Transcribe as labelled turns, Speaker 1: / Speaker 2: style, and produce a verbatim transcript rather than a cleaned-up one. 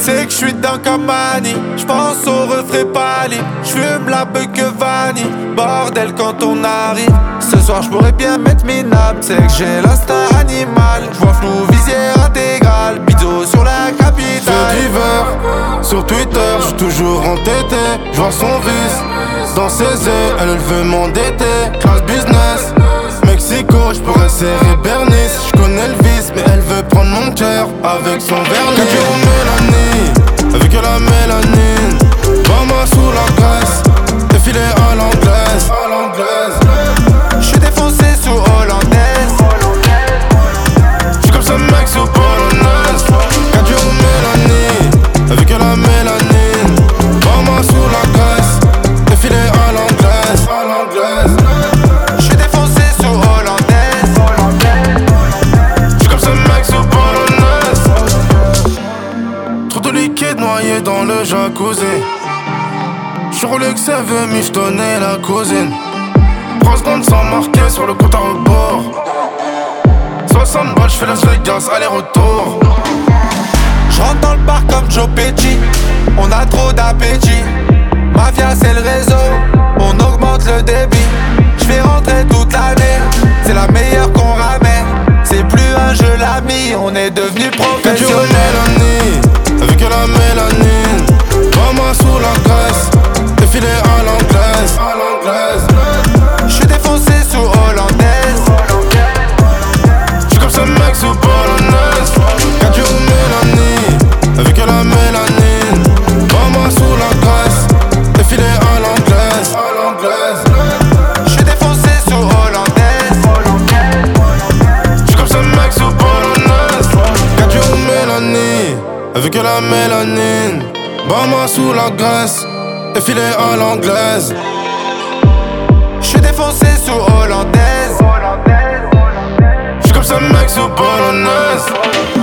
Speaker 1: C'est que je suis dedans comme Manny. J'pense au refrain pâli. J'fume la beuh que vanille. Bordel quand on arrive. Ce soir j'pourrais bien mettre minable. C'est que j'ai l'instinct animal. J'vois flou, visière intégrale. Bido sur la capitale.
Speaker 2: Fait divers sur Twitter, j'suis toujours entêté. J'vois son vice dans ses yeux. Elle, elle veut m'endetter. Classe business Mexico, j'pourrais serrer Bernice. J'connais le vice, mais elle veut prendre mon cœur avec son vernis. Quatre jours Mélanie, avec la mélanine. Mama sous la graisse, défilé à l'anglaise. À l'anglaise.
Speaker 1: J'suis défoncé sous hollandaise.
Speaker 2: J'suis comme ce mec sous polonaise. Quatre jours Mélanie, avec la mélanine. Mama sous la graisse, défilé à l'anglaise. À l'anglaise.
Speaker 1: J'suis défoncé sous hollandaise.
Speaker 2: J'suis comme ce mec sous polonaise. Trop de liquide noyé dans le jacuzzi. J'suis Rolex, elle veut michetonner la cousine. trois secondes sans marquer sur le compte à rebours. soixante balles, j'fais Las Vegas, aller-retour.
Speaker 1: J'rentre dans le parc comme Joe Pesci. On a trop d'appétit. Mafia c'est le réseau. On augmente le débit. J'fais rentrer toute l'année. C'est la meilleure qu'on ramène. C'est plus un jeu l'ami. On est devenu professionnel.
Speaker 2: Mélanie, avec la mélanine. Mama sous la graisse, défilé à l'anglaise. À l'anglaise.
Speaker 1: J'suis défoncé sous hollandaise.
Speaker 2: J'suis comme ce mec sous polonaise. Quatre jours Mélanie, avec la mélanine. Mama sous la graisse, défilé à l'anglaise. À l'anglaise.
Speaker 1: J'suis défoncé sous hollandaise.
Speaker 2: J'suis comme ce mec sous polonaise. Quatre jours Mélanie, avec la mélanine. Mama sous la graisse, défilé à l'anglaise.
Speaker 1: J'suis défoncé sous hollandaise.
Speaker 2: J'suis comme ce mec sous polonaise.